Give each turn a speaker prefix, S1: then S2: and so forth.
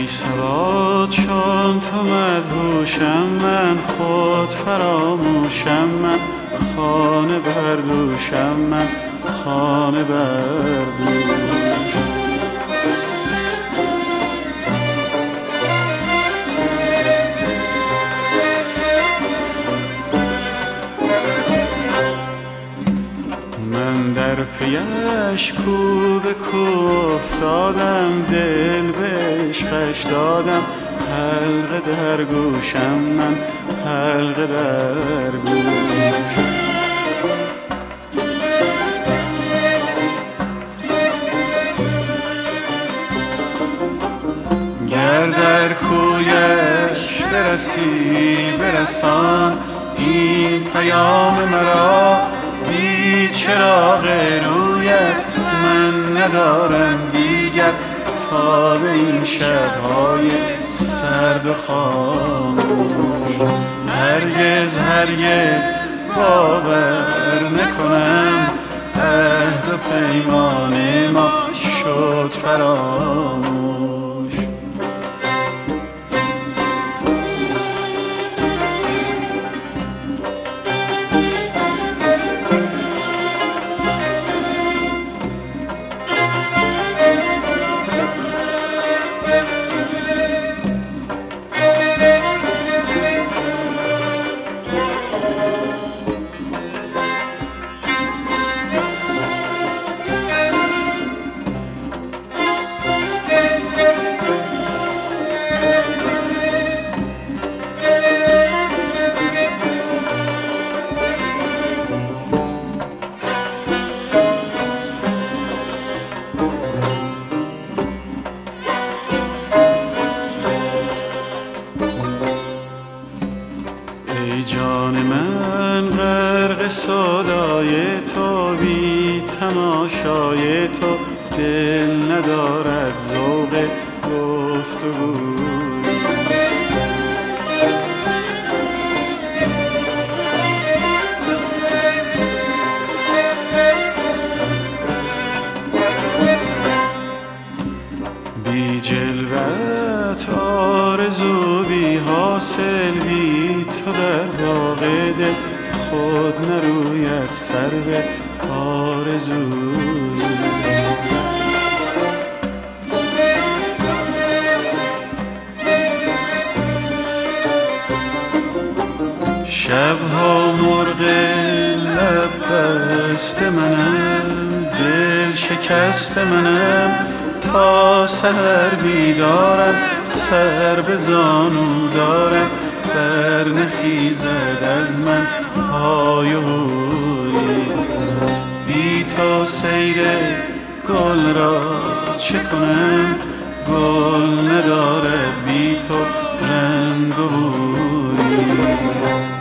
S1: بی سواد چون تو مدهوشم من، خود فراموشم من، خانه بردوشم من، خانه بردوش. من در پیش کو به کو افتادم، دل به عشقش دادم، حلقه در گوشم من، حلقه در گوش. گر در کویش برسی برسان این پیام مرا، بی چراغ رویت من ندارم دیگر تا به این شب‌های سرد و خاموش. هرگز هرگز باور نکنم عهد و پیمان ما شد فراموش. ای جان من غرق سودای تو، بی تماشای تو دل ندارد ذوق گفتگوی. بی جلوت آرزو بی حاصل، بی تو در باغ دل خود نروید سرو آرزوی. شبها مرغ لب بست منم، دل شکست منم، تا سحر بیدارم، سر به زانو دارم، بر نخیزد از من های و هوی. بی تو سیر گل را چه کنم، گل ندارد بی تو رنگ و بوی.